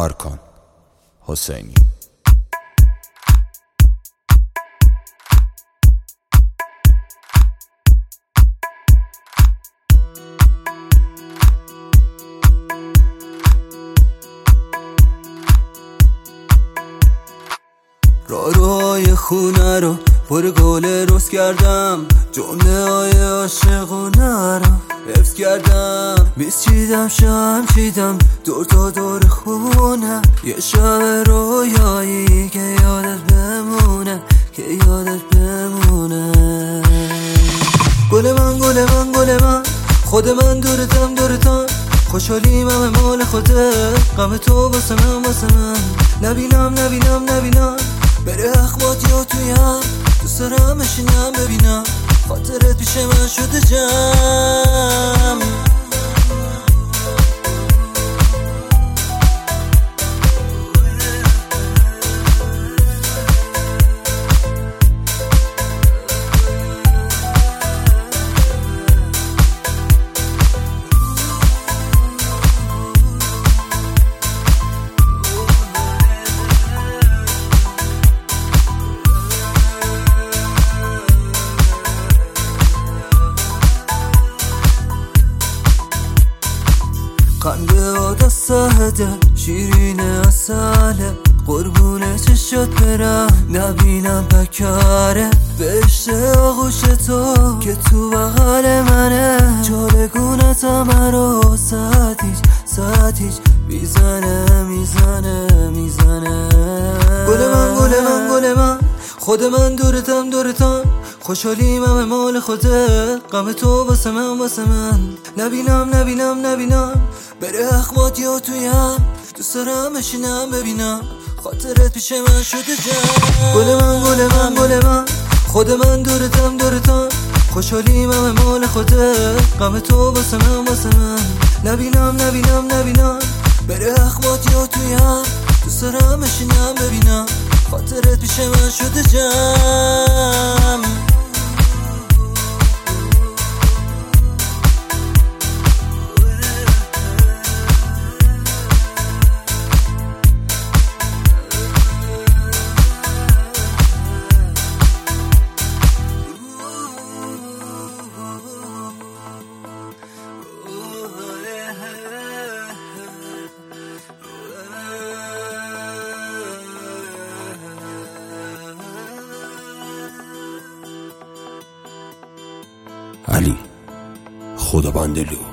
آرکان حسینی. راهروهای خونه رو پر گل روز کردم، جمله های عاشقونه رو حفظ کردم. میز چیدم شم چیدم دور تا دور خونه، یه شب رویایی که یادت بمونه، که یادت بمونه. گل من گل من گل من، خود من دورتم دورتم، خوشحالیم همه مال خوده، غم تو واسه من واسه من. نبینم نبینم نبینم بره اخوات یا تویم، دوست دارم بشینم ببینم خاطرت پیش من شده جمع. قنده و دسته شیرین اصله، قربون چشات برم نبینم پکاره. بهشت آغوش تو که تو بغل منه، جالگونتم رو ساعت هیچ میزنه میزنه میزنه. گل من گل من گل من، خود من دورتم دورتم، خوشحالیم همه مال خوده، غم تو واسه من واسه من. نبینم نبینم نبینم بره اخوات یا تویم، دوست دارم بشینم ببینم خاطرت پیش من شده جمع. گل من گل من گل من، خود من دورتم دورتم، خوشحالیم همه مال خوده، غم تو واسه من واسه من. نبینم نبینم نبینم بره اخوات یا تویم، دوست دارم بشینم ببینم خاطرت پیش من شده جمع. علی خدا بندلو.